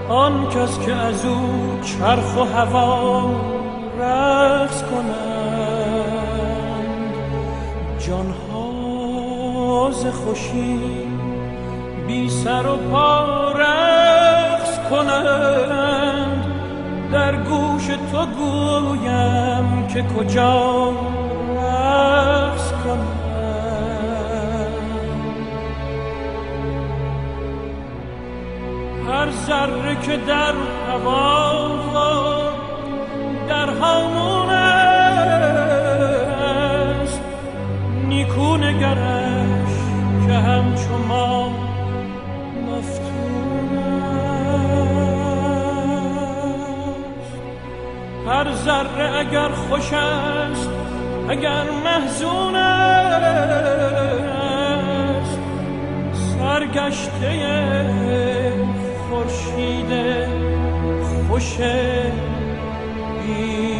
آن کس که از او چرخ و هوا رقص کنند، جانها ز خوشی بی سر و پا رقص کنند. در گوش تو گویم که کجا رقص کنند. هر ذره که در هوا در هامون است، نیکو نگرش که همچو ما مفتون است. هر ذره اگر خوش است اگر محزون است، سرگشته خورشید خوش بی